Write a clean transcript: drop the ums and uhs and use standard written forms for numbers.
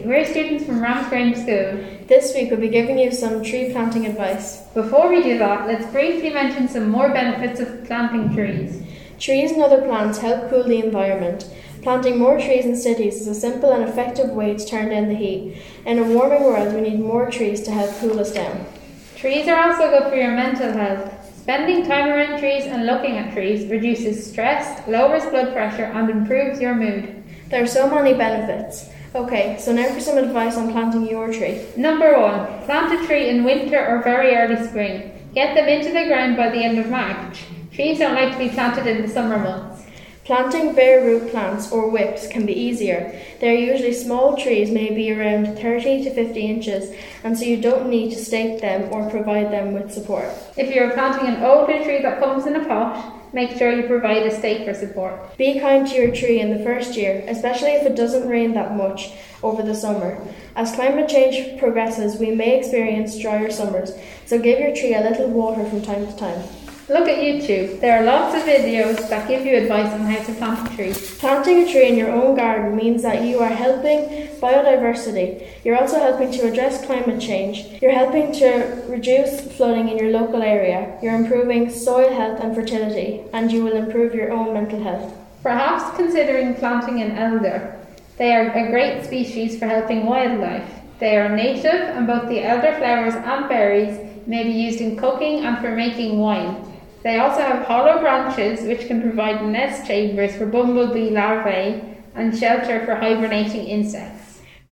Lucy. We're students from Ramsgrange School. This week we'll be giving you some tree planting advice. Before we do that, let's briefly mention some more benefits of planting trees. Trees and other plants help cool the environment. Planting more trees in cities is a simple and effective way to turn down the heat. In a warming world, we need more trees to help cool us down. Trees are also good for your mental health. Spending time around trees and looking at trees reduces stress, lowers blood pressure, and improves your mood. There are so many benefits. Okay, so now for some advice on planting your tree. Number 1. Plant a tree in winter or very early spring. Get them into the ground by the end of March. Trees don't like to be planted in the summer months. Planting bare root plants or whips can be easier. They are usually small trees, maybe around 30 to 50 inches, and so you don't need to stake them or provide them with support. If you are planting an older tree that comes in a pot, make sure you provide a stake for support. Be kind to your tree in the first year, especially if it doesn't rain that much over the summer. As climate change progresses, we may experience drier summers, so give your tree a little water from time to time. Look at YouTube. There are lots of videos that give you advice on how to plant a tree. Planting a tree in your own garden means that you are helping biodiversity. You're also helping to address climate change. You're helping to reduce flooding in your local area. You're improving soil health and fertility, and you will improve your own mental health. Perhaps considering planting an elder. They are a great species for helping wildlife. They are native, and both the elder flowers and berries may be used in cooking and for making wine. They also have hollow branches which can provide nest chambers for bumblebee larvae and shelter for hibernating insects.